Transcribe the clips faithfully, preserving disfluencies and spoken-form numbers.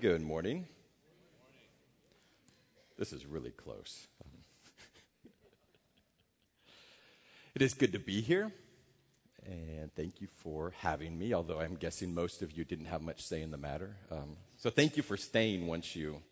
Good morning. This is really close. It is good to be here, and thank you for having me, although I'm guessing most of you didn't have much say in the matter. Um, so thank you for staying once you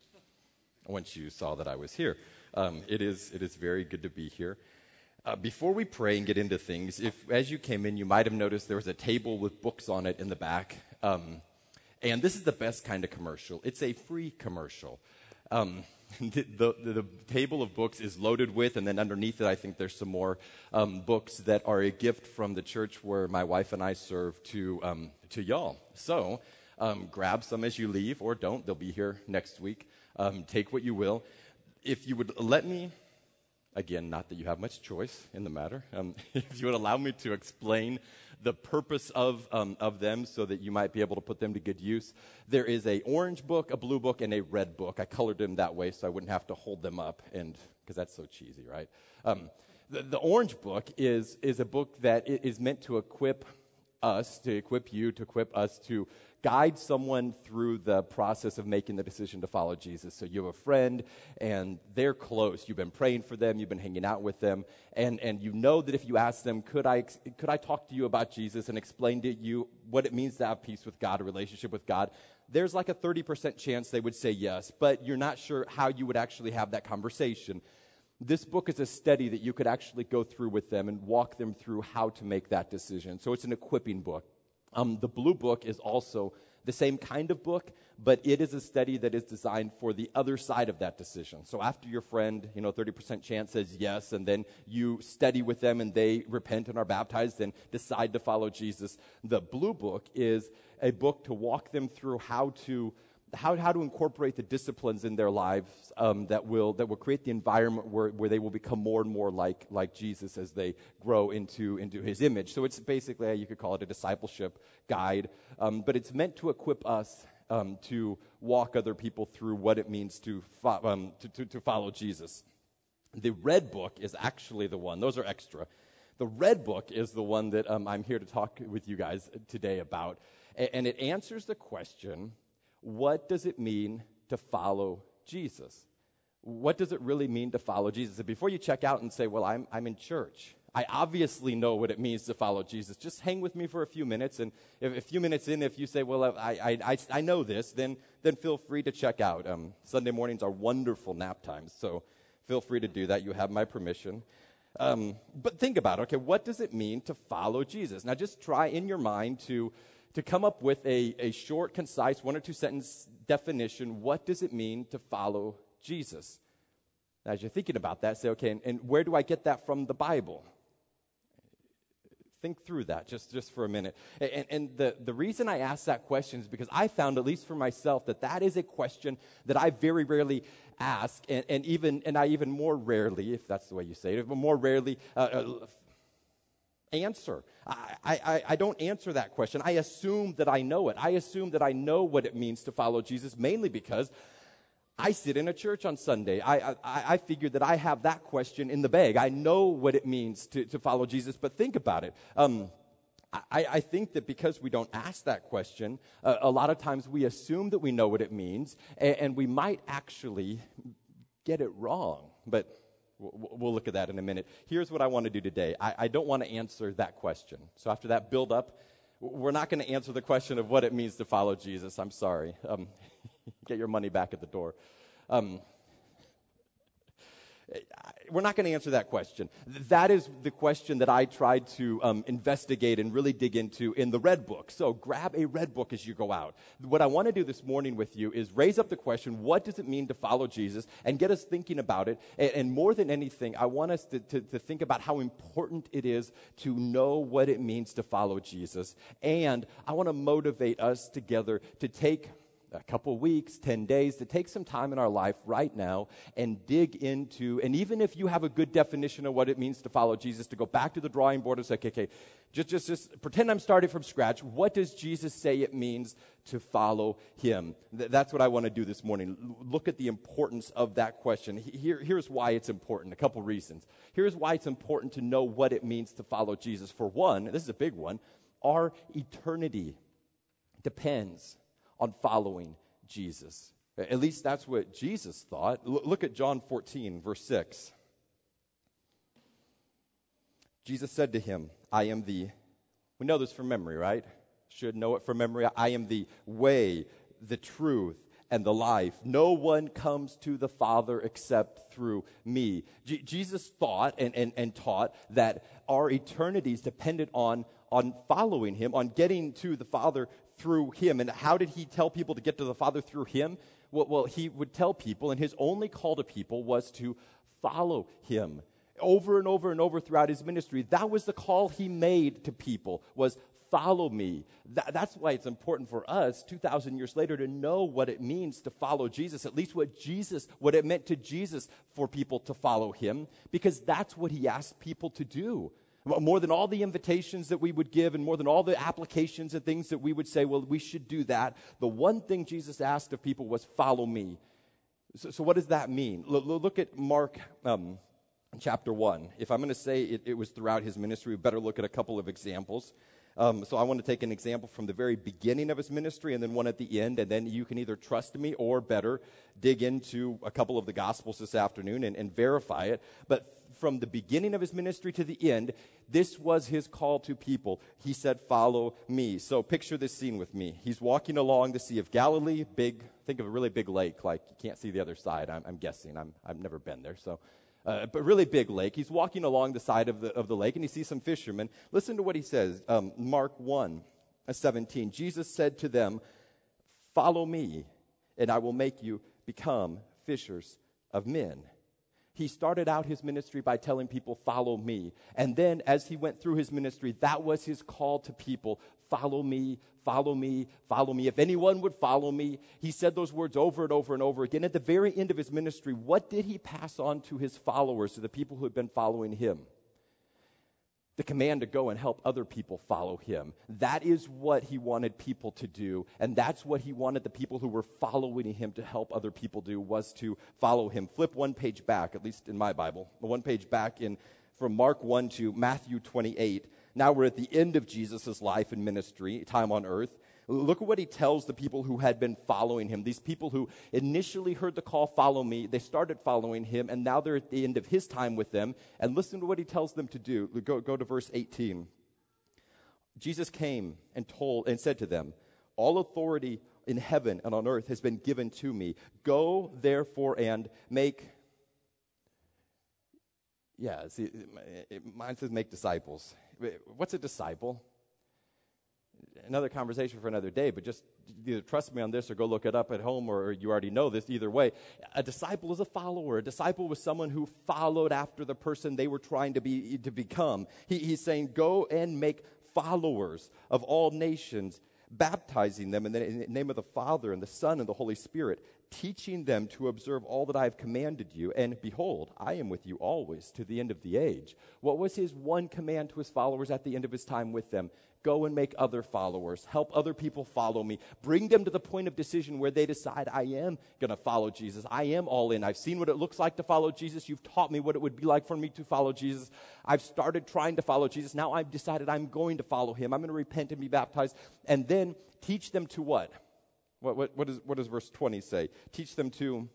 once you saw that I was here. Um, it is it is very good to be here. Uh, before we pray and get into things, if as you came in, you might have noticed there was a table with books on it in the back. Um, and this is the best kind of commercial. It's a free commercial. Um, the, the, the table of books is loaded with, and then underneath it, I think there's some more um, books that are a gift from the church where my wife and I serve to um, to y'all. So um, grab some as you leave, or don't. They'll be here next week. Um, take what you will. If you would let me, again, not that you have much choice in the matter, um, if you would allow me to explain the purpose of um, of them so that you might be able to put them to good use. There is a orange book, a blue book, and a red book. I colored them that way so I wouldn't have to hold them up, and because that's so cheesy, right? Um, the, the orange book is is a book that is meant to equip us, to equip you, to equip us to guide someone through the process of making the decision to follow Jesus. So you have a friend, and they're close. You've been praying for them. You've been hanging out with them, and, and you know that if you ask them, could I could I talk to you about Jesus and explain to you what it means to have peace with God, a relationship with God, there's like a thirty percent chance they would say yes, but you're not sure how you would actually have that conversation. This book is a study that you could actually go through with them and walk them through how to make that decision. So it's an equipping book. Um, the blue book is also the same kind of book, but it is a study that is designed for the other side of that decision. So after your friend, you know, thirty percent chance says yes, and then you study with them and they repent and are baptized and decide to follow Jesus, the blue book is a book to walk them through how to How, how to incorporate the disciplines in their lives um, that will that will create the environment where, where they will become more and more like like Jesus as they grow into into His image. So it's basically, you could call it a discipleship guide, um, but it's meant to equip us um, to walk other people through what it means to, fo- um, to, to to follow Jesus. The red book is actually the one; those are extra. The red book is the one that um, I'm here to talk with you guys today about, and, and it answers the question: what does it mean to follow Jesus? What does it really mean to follow Jesus? And before you check out and say, well, I'm, I'm in church, I obviously know what it means to follow Jesus. Just hang with me for a few minutes, and if, a few minutes in, if you say, well, I, I, I, I know this, then, then feel free to check out. Um, Sunday mornings are wonderful nap times, so feel free to do that. You have my permission. Um, but think about it. Okay, what does it mean to follow Jesus? Now, just try in your mind to to come up with a, a short, concise, one or two sentence definition. What does it mean to follow Jesus? Now, as you're thinking about that, say, okay, and, and where do I get that from the Bible? Think through that just, just for a minute. And, and the, the reason I ask that question is because I found, at least for myself, that that is a question that I very rarely ask, and, and even and I even more rarely, if that's the way you say it, but more rarely uh, uh, answer. I, I, I don't answer that question. I assume that I know it. I assume that I know what it means to follow Jesus, mainly because I sit in a church on Sunday. I, I, I figure that I have that question in the bag. I know what it means to, to follow Jesus, but think about it. Um, I, I think that because we don't ask that question, uh, a lot of times we assume that we know what it means, and, and we might actually get it wrong. But we'll look at that in a minute. Here's what I want to do today. I, I don't want to answer that question. So after that build up, we're not going to answer the question of what it means to follow Jesus. I'm sorry. Um, get your money back at the door. Um, we're not going to answer that question. That is the question that I tried to um, investigate and really dig into in the red book. So grab a red book as you go out. What I want to do this morning with you is raise up the question, what does it mean to follow Jesus, and get us thinking about it. And, and more than anything, I want us to, to, to think about how important it is to know what it means to follow Jesus. And I want to motivate us together to take a couple weeks, ten days, to take some time in our life right now and dig into, and even if you have a good definition of what it means to follow Jesus, to go back to the drawing board and say, okay, okay, just, just, just pretend I'm starting from scratch. What does Jesus say it means to follow Him? Th- that's what I want to do this morning. L- look at the importance of that question. Here, here's why it's important, a couple reasons. Here's why it's important to know what it means to follow Jesus. For one, this is a big one, our eternity depends on following Jesus. At least that's what Jesus thought. L- look at John fourteen, verse six. Jesus said to him, I am the, we know this from memory, right? Should know it from memory. I am the way, the truth, and the life. No one comes to the Father except through me. J- Jesus thought and, and, and taught that our eternities depended on, on following him, on getting to the Father through him. And how did he tell people to get to the Father through him? Well, well, he would tell people, and his only call to people was to follow him. Over and over and over throughout his ministry, that was the call he made to people, was follow me. That, that's why it's important for us two thousand years later to know what it means to follow Jesus, at least what Jesus, what it meant to Jesus for people to follow him, because that's what he asked people to do. More than all the invitations that we would give and more than all the applications and things that we would say, well, we should do that, the one thing Jesus asked of people was follow me. So, so what does that mean? L- look at Mark um, chapter one. If I'm going to say it, it was throughout his ministry, we better look at a couple of examples. Um, so I want to take an example from the very beginning of his ministry and then one at the end, and then you can either trust me or better dig into a couple of the Gospels this afternoon and, and verify it. But from the beginning of his ministry to the end, this was his call to people. He said, follow me. So picture this scene with me. He's walking along the Sea of Galilee, big, think of a really big lake, like you can't see the other side, I'm, I'm guessing. I'm, I've never been there, so... Uh, but really big lake. He's walking along the side of the of the lake, and he sees some fishermen. Listen to what he says. Um, Mark one, seventeen. Jesus said to them, follow me, and I will make you become fishers of men. He started out his ministry by telling people, follow me. And then as he went through his ministry, that was his call to people. Follow me, follow me, follow me. If anyone would follow me, he said those words over and over and over again. At the very end of his ministry, what did he pass on to his followers, to the people who had been following him? The command to go and help other people follow him. That is what he wanted people to do, and that's what he wanted the people who were following him to help other people do, was to follow him. Flip one page back, at least in my Bible, one page back in from Mark one to Matthew twenty-eight. Now we're at the end of Jesus' life and ministry, time on earth. Look at what he tells the people who had been following him. These people who initially heard the call, follow me, they started following him, and now they're at the end of his time with them. And listen to what he tells them to do. Go, go to verse eighteen. Jesus came and told and said to them, all authority in heaven and on earth has been given to me. Go, therefore, and make... Yeah, see, mine says make disciples. What's a disciple? Another conversation for another day, but just either trust me on this or go look it up at home, or you already know this. Either way, a disciple is a follower. A disciple was someone who followed after the person they were trying to be to become. He, he's saying, go and make followers of all nations, baptizing them in the, in the name of the Father and the Son and the Holy Spirit, teaching them to observe all that I have commanded you. And behold, I am with you always to the end of the age. What was his one command to his followers at the end of his time with them? Go and make other followers. Help other people follow me. Bring them to the point of decision where they decide, I am going to follow Jesus. I am all in. I've seen what it looks like to follow Jesus. You've taught me what it would be like for me to follow Jesus. I've started trying to follow Jesus. Now I've decided I'm going to follow him. I'm going to repent and be baptized. And then teach them to what? What, what, what, is, what does verse twenty say? Teach them to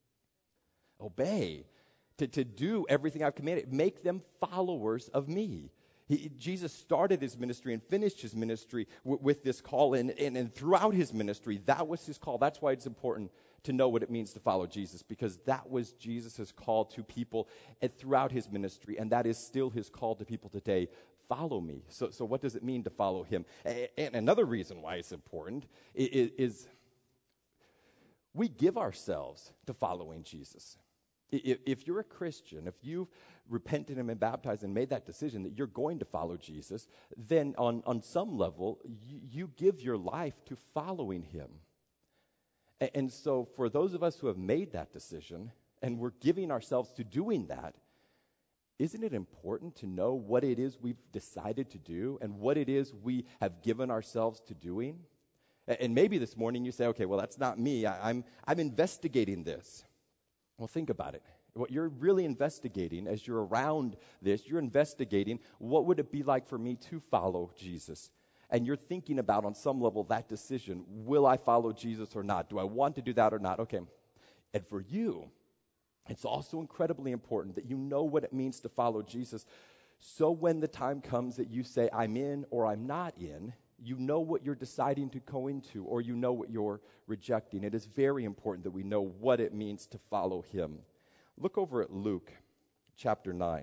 obey, to, to do everything I've commanded. Make them followers of me. He, Jesus started his ministry and finished his ministry w- with this call, and, and, and throughout his ministry, that was his call. That's why it's important to know what it means to follow Jesus, because that was Jesus' call to people and throughout his ministry, and that is still his call to people today. Follow me. So, so what does it mean to follow him? A- and another reason why it's important is, is we give ourselves to following Jesus. If, if you're a Christian, if you've repented and been baptized and made that decision that you're going to follow Jesus, then on, on some level, you, you give your life to following him. And, and so for those of us who have made that decision and we're giving ourselves to doing that, isn't it important to know what it is we've decided to do and what it is we have given ourselves to doing? And maybe this morning you say, okay, well, that's not me. I, I'm, I'm investigating this. Well, think about it. What you're really investigating as you're around this, you're investigating what would it be like for me to follow Jesus. and you're thinking about on some level that decision, will I follow Jesus or not? Do I want to do that or not? Okay. And for you, it's also incredibly important that you know what it means to follow Jesus. So when the time comes that you say, I'm in or I'm not in, you know what you're deciding to go into, or you know what you're rejecting. It is very important that we know what it means to follow him. Look over at Luke chapter nine.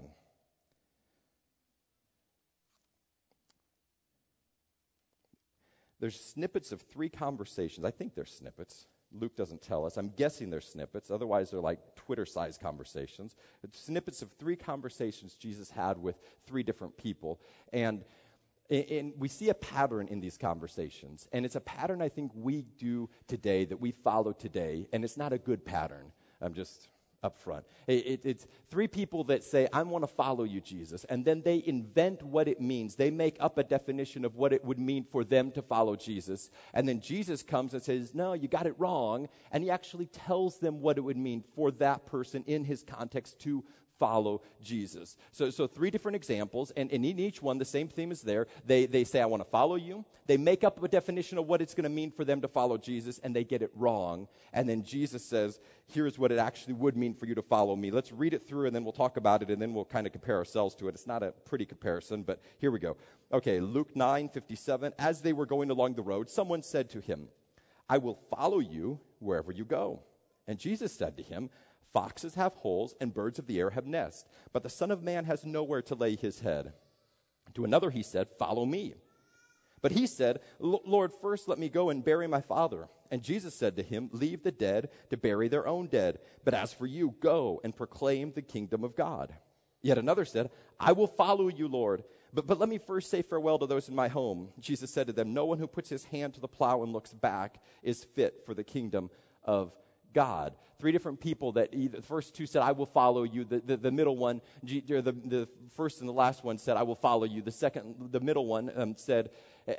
There's snippets of three conversations. I think they're snippets. Luke doesn't tell us. I'm guessing they're snippets. Otherwise, they're like Twitter-sized conversations. It's snippets of three conversations Jesus had with three different people. And, and we see a pattern in these conversations. And it's a pattern I think we do today, that we follow today. And it's not a good pattern. I'm just up front. It, it, it's three people that say, I want to follow you, Jesus. And then they invent what it means. They make up a definition of what it would mean for them to follow Jesus. And then Jesus comes and says, no, you got it wrong. And he actually tells them what it would mean for that person in his context to follow Jesus. So, so three different examples, and, and in each one, the same theme is there. They, they say, I want to follow you. They make up a definition of what it's going to mean for them to follow Jesus, and they get it wrong. And then Jesus says, here's what it actually would mean for you to follow me. Let's read it through, and then we'll talk about it, and then we'll kind of compare ourselves to it. It's not a pretty comparison, but here we go. Okay, Luke nine fifty-seven. As they were going along the road, someone said to him, I will follow you wherever you go. And Jesus said to him, foxes have holes and birds of the air have nests, but the Son of Man has nowhere to lay his head. To another he said, follow me. But he said, Lord, first let me go and bury my father. And Jesus said to him, leave the dead to bury their own dead. But as for you, go and proclaim the kingdom of God. Yet another said, I will follow you, Lord. But, but let me first say farewell to those in my home. Jesus said to them, no one who puts his hand to the plow and looks back is fit for the kingdom of God. Three different people that either, the first two said, I will follow you. The, the, the middle one, the, the first and the last one said, I will follow you. The second, the middle one um, said,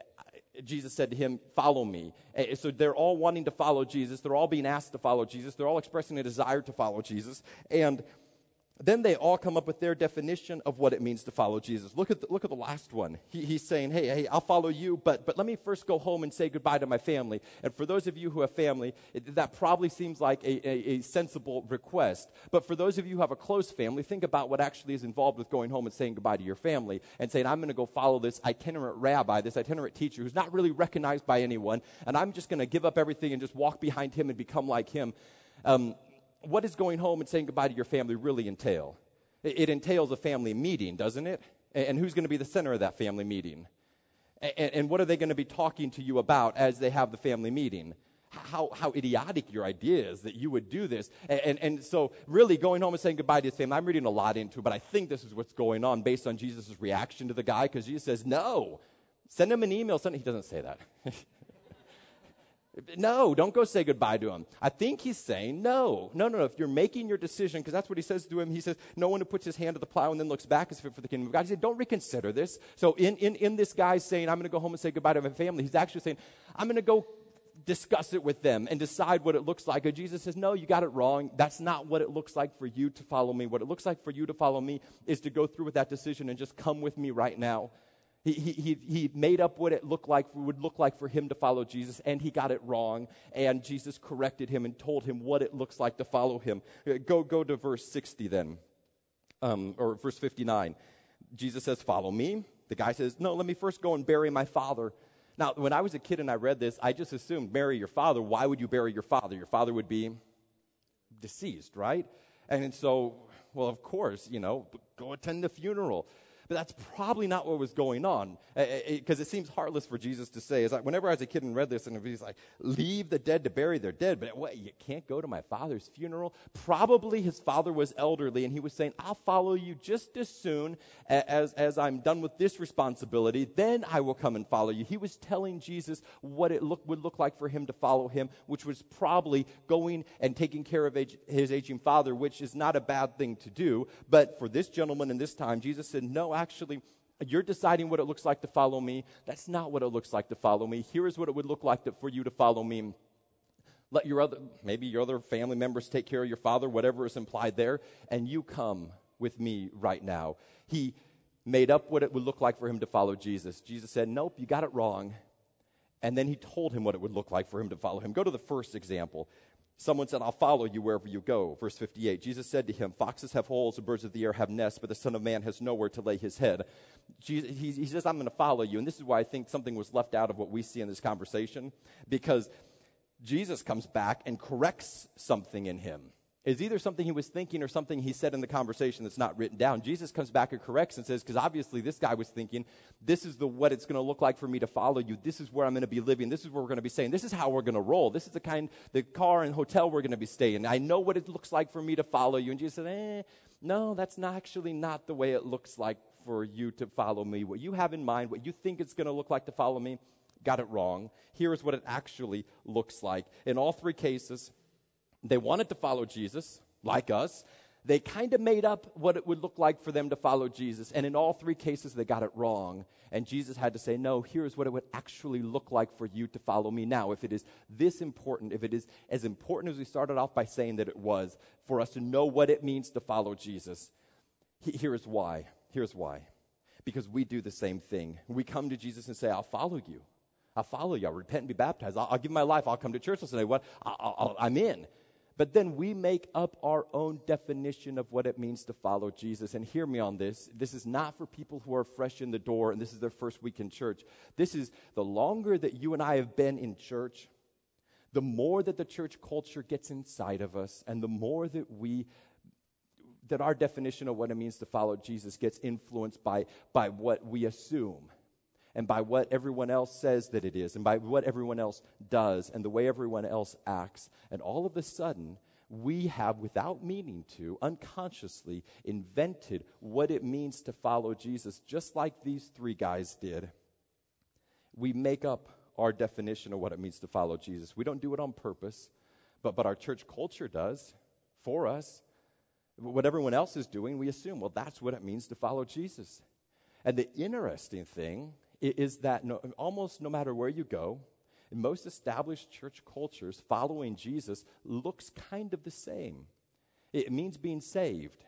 Jesus said to him, follow me. So they're all wanting to follow Jesus. They're all being asked to follow Jesus. They're all expressing a desire to follow Jesus. And then they all come up with their definition of what it means to follow Jesus. Look at the, look at the last one. He, he's saying, hey, hey, I'll follow you, but, but let me first go home and say goodbye to my family. And for those of you who have family, it, that probably seems like a, a, a sensible request. But for those of you who have a close family, think about what actually is involved with going home and saying goodbye to your family and saying, I'm going to go follow this itinerant rabbi, this itinerant teacher who's not really recognized by anyone, and I'm just going to give up everything and just walk behind him and become like him. Um, What does going home and saying goodbye to your family really entail? It, it entails a family meeting, doesn't it? And, and who's going to be the center of that family meeting? And, and what are they going to be talking to you about as they have the family meeting? How, how idiotic your idea is that you would do this. And, and, and so really going home and saying goodbye to his family, I'm reading a lot into it, but I think this is what's going on based on Jesus' reaction to the guy, because Jesus says, no, send him an email. Send, he doesn't say that. No, don't go say goodbye to him. I think he's saying, no, no, no, no. If you're making your decision, because that's what he says to him, he says, no one who puts his hand to the plow and then looks back is fit for the kingdom of God. He said, don't reconsider this. So in, in, in this guy saying, I'm going to go home and say goodbye to my family, he's actually saying, I'm going to go discuss it with them and decide what it looks like. And Jesus says, no, you got it wrong. That's not what it looks like for you to follow me. What it looks like for you to follow me is to go through with that decision and just come with me right now. He, he, he made up what it looked like, would look like for him to follow Jesus, and he got it wrong. And Jesus corrected him and told him what it looks like to follow him. Go, go to verse sixty then, um, or verse fifty-nine. Jesus says, follow me. The guy says, no, let me first go and bury my father. Now, when I was a kid and I read this, I just assumed, bury your father. Why would you bury your father? Your father would be deceased, right? And so, well, of course, you know, go attend the funeral. But that's probably not what was going on, because it, it seems heartless for Jesus to say. Is like, whenever I was a kid and read this, and he's like, leave the dead to bury their dead, but what, you can't go to my father's funeral? Probably his father was elderly, and he was saying, I'll follow you just as soon as, as I'm done with this responsibility, then I will come and follow you. He was telling Jesus what it look, would look like for him to follow him, which was probably going and taking care of age, his aging father, which is not a bad thing to do. But for this gentleman in this time, Jesus said, no, actually, you're deciding what it looks like to follow me. That's not what it looks like to follow me. Here is what it would look like to, for you to follow me. Let your other, maybe your other family members take care of your father, whatever is implied there, and you come with me right now. He made up what it would look like for him to follow Jesus. Jesus said, nope, you got it wrong. And then he told him what it would look like for him to follow him. Go to the first example. Someone said, I'll follow you wherever you go. Verse fifty-eight, Jesus said to him, foxes have holes and birds of the air have nests, but the Son of Man has nowhere to lay his head. Jesus, he, he says, I'm going to follow you. And this is why I think something was left out of what we see in this conversation, because Jesus comes back and corrects something in him. It's either something he was thinking or something he said in the conversation that's not written down. Jesus comes back and corrects and says, because obviously this guy was thinking, this is the what it's going to look like for me to follow you. This is where I'm going to be living. This is where we're going to be staying. This is how we're going to roll. This is the kind, the car and hotel we're going to be staying. I know what it looks like for me to follow you. And Jesus said, eh, no, that's not actually not the way it looks like for you to follow me. What you have in mind, what you think it's going to look like to follow me, got it wrong. Here is what it actually looks like. In all three cases, they wanted to follow Jesus, like us. They kind of made up what it would look like for them to follow Jesus. And in all three cases, they got it wrong. And Jesus had to say, no, here's what it would actually look like for you to follow me. Now, if it is this important, if it is as important as we started off by saying that it was, for us to know what it means to follow Jesus, here's why. Here's why. Because we do the same thing. We come to Jesus and say, I'll follow you. I'll follow you. I'll repent and be baptized. I'll, I'll give my life. I'll come to church and say, what? I'll, I'll, I'm in. But then we make up our own definition of what it means to follow Jesus. And hear me on this. This is not for people who are fresh in the door and this is their first week in church. This is the longer that you and I have been in church, the more that the church culture gets inside of us and the more that we, that our definition of what it means to follow Jesus gets influenced by, by what we assume. And by what everyone else says that it is, and by what everyone else does, and the way everyone else acts. And all of a sudden, we have, without meaning to, unconsciously invented what it means to follow Jesus, just like these three guys did. We make up our definition of what it means to follow Jesus. We don't do it on purpose, but, but our church culture does for us. What everyone else is doing, we assume, well, that's what it means to follow Jesus. And the interesting thing is that no, almost no matter where you go, in most established church cultures, following Jesus looks kind of the same. It means being saved.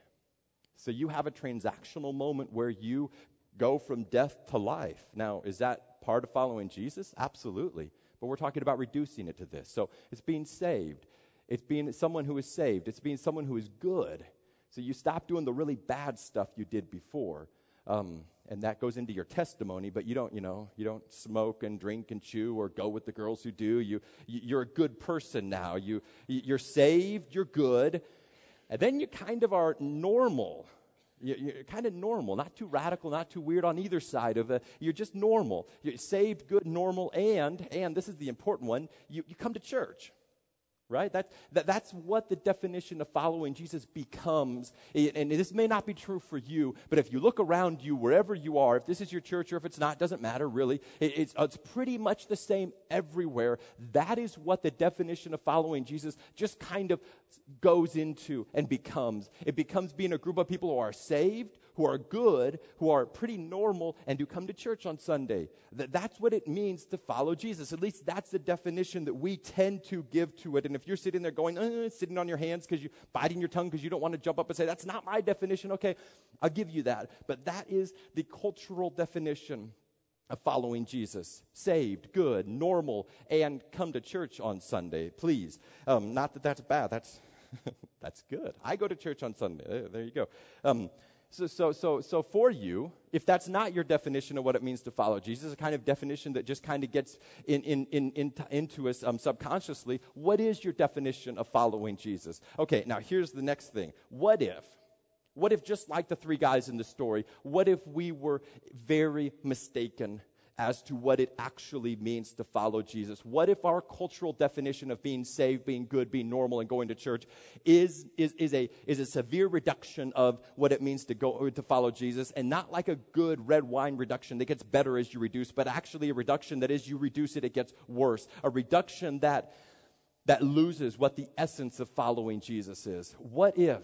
So you have a transactional moment where you go from death to life. Now, is that part of following Jesus? Absolutely. But we're talking about reducing it to this. So it's being saved. It's being someone who is saved. It's being someone who is good. So you stop doing the really bad stuff you did before. Um, and that goes into your testimony, but you don't, you know, you don't smoke and drink and chew or go with the girls who do. You, you're a good person now. You, you're saved, you're good, and then you kind of are normal. You're kind of normal, not too radical, not too weird on either side of it. You're just normal. You're saved, good, normal, and, and this is the important one, you, you come to church. Right? That, that, that's what the definition of following Jesus becomes. And this may not be true for you, but if you look around you, wherever you are, if this is your church or if it's not, it doesn't matter really. It, it's, it's pretty much the same everywhere. That is what the definition of following Jesus just kind of goes into and becomes. It becomes being a group of people who are saved, who are good, who are pretty normal, and who come to church on Sunday. That, that's what it means to follow Jesus. At least that's the definition that we tend to give to it. And if you're sitting there going, uh, sitting on your hands because you're biting your tongue because you don't want to jump up and say, that's not my definition, okay, I'll give you that. But that is the cultural definition of following Jesus. Saved, good, normal, and come to church on Sunday, please. Um, not that that's bad. That's that's good. I go to church on Sunday. There, there you go. Um, So, so, so, so for you, if that's not your definition of what it means to follow Jesus, a kind of definition that just kind of gets in, in, in, in, into us um, subconsciously, what is your definition of following Jesus? Okay, now here's the next thing. What if, what if just like the three guys in the story, what if we were very mistaken as to what it actually means to follow Jesus? What if our cultural definition of being saved, being good, being normal, and going to church is is is a is a severe reduction of what it means to go to follow Jesus, and not like a good red wine reduction that gets better as you reduce, but actually a reduction that as you reduce it, it gets worse. A reduction that that loses what the essence of following Jesus is. What if?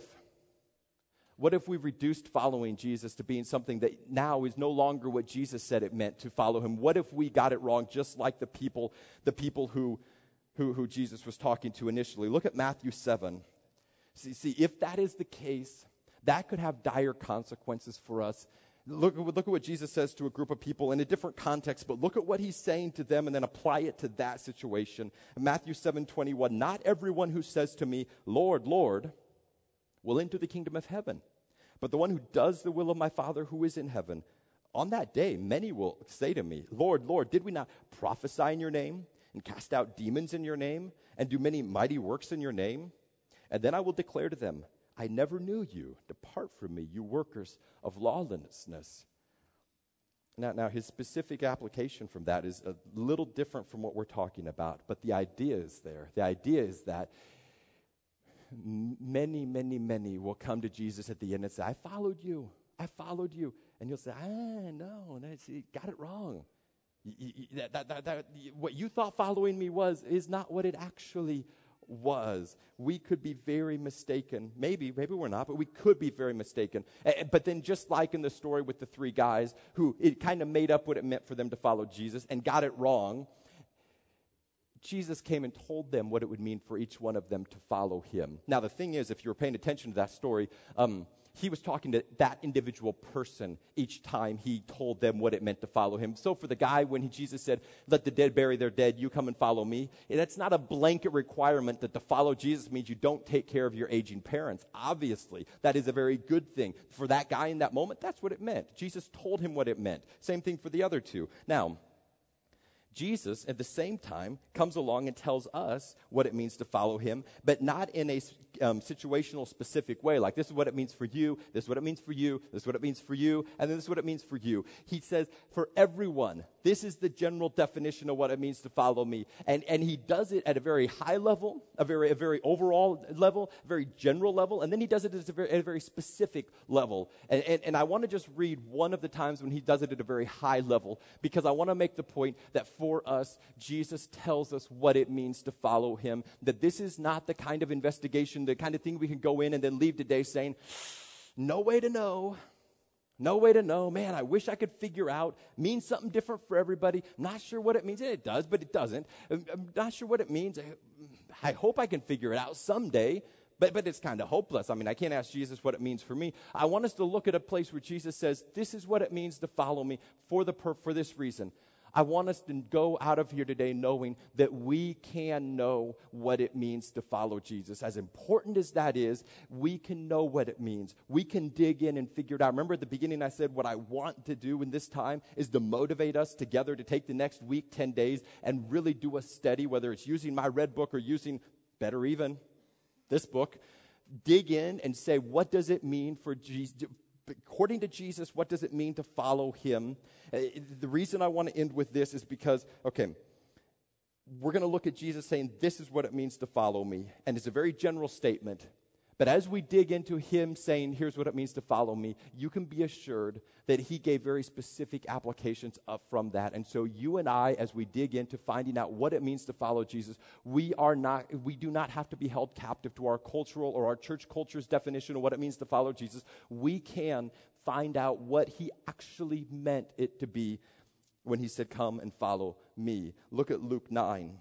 What if we reduced following Jesus to being something that now is no longer what Jesus said it meant to follow him? What if we got it wrong, just like the people, the people who, who, who Jesus was talking to initially? Look at Matthew seven. See, see, if that is the case, that could have dire consequences for us Look, look at what Jesus says to a group of people in a different context, but look at what he's saying to them and then apply it to that situation. In Matthew seven twenty-one, not everyone who says to me, Lord, Lord, will enter the kingdom of heaven, but the one who does the will of my Father who is in heaven. On that day, many will say to me, Lord, Lord, did we not prophesy in your name and cast out demons in your name and do many mighty works in your name? And then I will declare to them, I never knew you. Depart from me, you workers of lawlessness. Now, now, his specific application from that is a little different from what we're talking about, but the idea is there. The idea is that many, many, many will come to Jesus at the end and say, I followed you. I followed you. And you'll say, ah, no, that's, you got it wrong. You, you, that, that, that, that, what you thought following me was is not what it actually was. We could be very mistaken. Maybe, maybe we're not, but we could be very mistaken. Uh, but then just like in the story with the three guys who it kind of made up what it meant for them to follow Jesus and got it wrong, Jesus came and told them what it would mean for each one of them to follow him. Now, the thing is, if you were paying attention to that story, um, he was talking to that individual person each time he told them what it meant to follow him. So for the guy, when he, Jesus said, let the dead bury their dead, you come and follow me, that's not a blanket requirement that to follow Jesus means you don't take care of your aging parents. Obviously, that is a very good thing. For that guy in that moment, that's what it meant. Jesus told him what it meant. Same thing for the other two. Now, Jesus, at the same time, comes along and tells us what it means to follow him, but not in a um, situational specific way, like this is what it means for you, this is what it means for you, this is what it means for you, and then this is what it means for you. He says, for everyone, this is the general definition of what it means to follow me. And, and he does it at a very high level, a very, a very overall level, a very general level, and then he does it at a very, at a very specific level. And, and, and I want to just read one of the times when he does it at a very high level, because I want to make the point that for For us, Jesus tells us what it means to follow him, that this is not the kind of investigation, the kind of thing we can go in and then leave today saying, no way to know, no way to know, man, I wish I could figure out, means something different for everybody, I'm not sure what it means, it does, but it doesn't, I'm, I'm not sure what it means, I hope I can figure it out someday, but, but it's kind of hopeless. I mean, I can't ask Jesus what it means for me. I want us to look at a place where Jesus says, this is what it means to follow me for, the per- for this reason. I want us to go out of here today knowing that we can know what it means to follow Jesus. As important as that is, we can know what it means. We can dig in and figure it out. Remember at the beginning I said what I want to do in this time is to motivate us together to take the next week, ten days, and really do a study, whether it's using my red book or using, better even, this book. Dig in and say, what does it mean for Jesus? According to Jesus, what does it mean to follow him? Uh, the reason I want to end with this is because, okay, we're going to look at Jesus saying, this is what it means to follow me. And it's a very general statement. But as we dig into him saying, here's what it means to follow me, you can be assured that he gave very specific applications up from that. And so you and I, as we dig into finding out what it means to follow Jesus, we are not, we do not have to be held captive to our cultural or our church culture's definition of what it means to follow Jesus. We can find out what he actually meant it to be when he said, come and follow me. Look at Luke nine.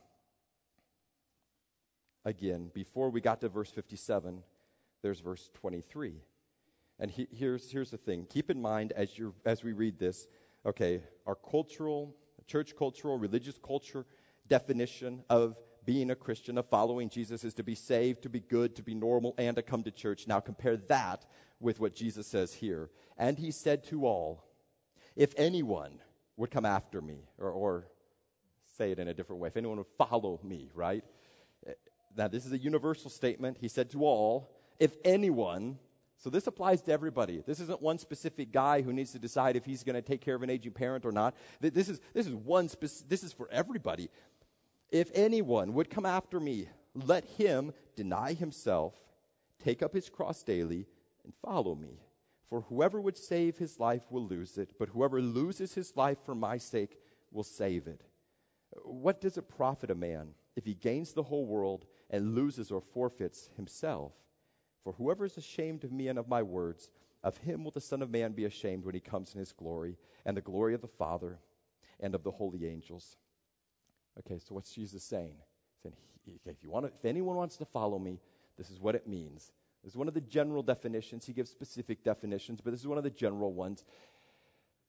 Again, before we got to verse fifty-seven, there's verse twenty-three. And he, here's, here's the thing. Keep in mind as, you as we read this, okay, our cultural, church cultural, religious culture definition of being a Christian, of following Jesus is to be saved, to be good, to be normal, and to come to church. Now compare that with what Jesus says here. And he said to all, if anyone would come after me, or, or say it in a different way, if anyone would follow me, right? Now this is a universal statement. He said to all, if anyone, so this applies to everybody. This isn't one specific guy who needs to decide if he's going to take care of an aging parent or not. This is, this is one, spec- this is for everybody. If anyone would come after me, let him deny himself, take up his cross daily, and follow me. For whoever would save his life will lose it, but whoever loses his life for my sake will save it. What does it profit a man if he gains the whole world and loses or forfeits himself? For whoever is ashamed of me and of my words, of him will the Son of Man be ashamed when he comes in his glory, and the glory of the Father and of the holy angels. Okay, so what's Jesus saying? He's saying, if you want to, if anyone wants to follow me, this is what it means. This is one of the general definitions. He gives specific definitions, but this is one of the general ones.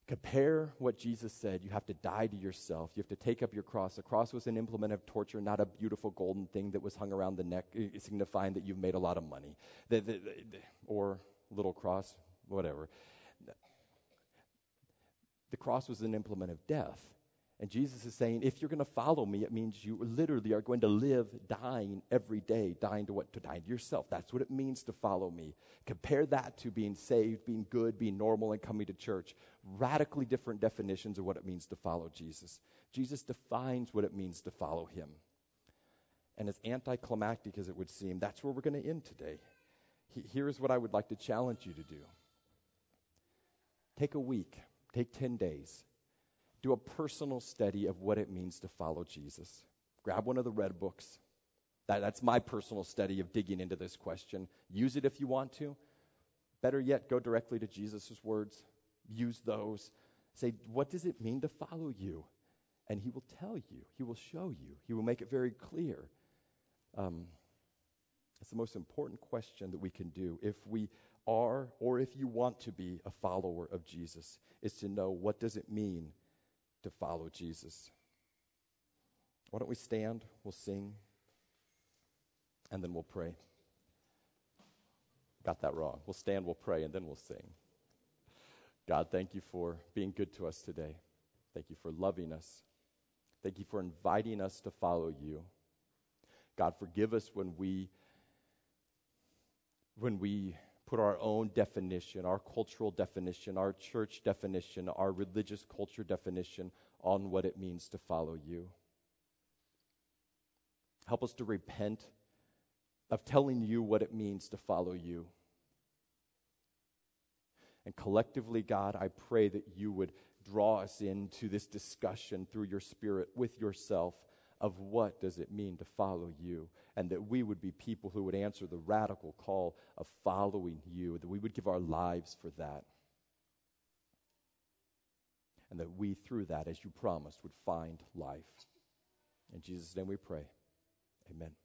Compare what Jesus said. You have to die to yourself. You have to take up your cross. The cross was an implement of torture, not a beautiful golden thing that was hung around the neck, uh, signifying that you've made a lot of money. The, the, the, or little cross, whatever. The cross was an implement of death. And Jesus is saying, if you're going to follow me, it means you literally are going to live dying every day. Dying to what? To die to yourself. That's what it means to follow me. Compare that to being saved, being good, being normal, and coming to church. Radically different definitions of what it means to follow Jesus. Jesus defines what it means to follow him. And as anticlimactic as it would seem, that's where we're going to end today. He, here's what I would like to challenge you to do. Take a week. Take ten days. Do a personal study of what it means to follow Jesus. Grab one of the red books. That, that's my personal study of digging into this question. Use it if you want to. Better yet, go directly to Jesus' words. Use those. Say, what does it mean to follow you? And he will tell you. He will show you. He will make it very clear. Um, it's the most important question that we can do if we are, or if you want to be a follower of Jesus, is to know, what does it mean to follow Jesus? Why don't we stand, we'll sing, and then we'll pray. Got that wrong. We'll stand, we'll pray, and then we'll sing. God, thank you for being good to us today. Thank you for loving us. Thank you for inviting us to follow you. God, forgive us when we when we put our own definition, our cultural definition, our church definition, our religious culture definition on what it means to follow you. Help us to repent of telling you what it means to follow you. And collectively, God, I pray that you would draw us into this discussion through your Spirit with yourself of what does it mean to follow you, and that we would be people who would answer the radical call of following you, that we would give our lives for that, and that we, through that, as you promised, would find life. In Jesus' name we pray. Amen.